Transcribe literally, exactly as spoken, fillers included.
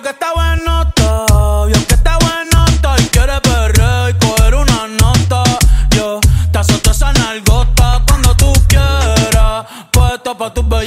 que está bueno está, vio que está bueno está y quiere perrear y coger una nota. Yo te azoto esa nalgota cuando tú quieras, puesta pa' tus